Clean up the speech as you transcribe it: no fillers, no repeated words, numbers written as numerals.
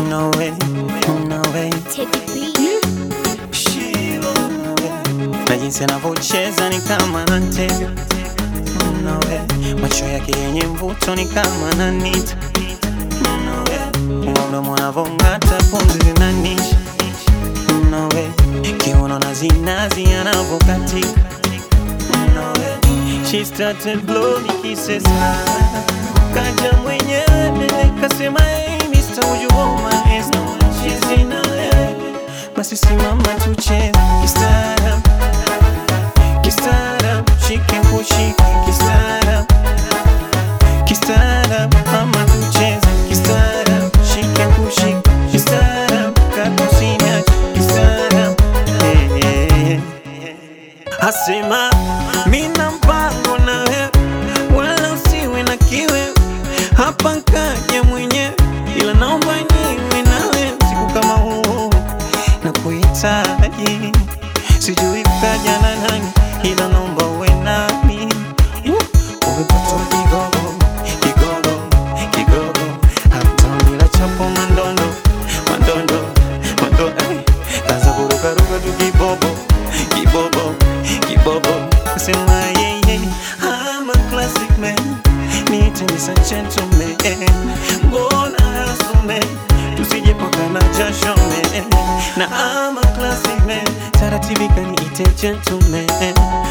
No way, no way. Take it beat. Na jinsi anavyocheza ni kama anatega. No way. Macho yake yenye mvuto ni kama ananita. No way. Mdomo anavong'ata pumzi zinanisha. No way. Kiuno na zinazi anavokatika. No way. She started blowing kisses. Kaja mwenyewe kasema hey Mr. would you hold my hands? No one she's in a way. Basi simama tucheze kistaarab, kistaarab, shike kushike kistaarab, kistaarab, mama tucheze kistaarab, shike kushike kistaarab, kakusina kistaarab. Asema mina mpango na wewe, wala usiwe na kiwe. Hapa nkaja mwenyewe, ila naomba niwe nawe siku kama huu na kuhitaji. Sijui kaja na nani, ila naomba uwe nami. Umepata kigogo, kigogo, kigogo. Hata bila chapo mandondo, mandondo, mandondo. Kaza kuruka ruka tu kibobo, kibobo, kibobo. Sema yeah, yeah, I'm a classic man. Need to be a gentleman. Mbona hasume tusije paka na jasho man. Na I'm a classic man. Taratibika niite gentleman.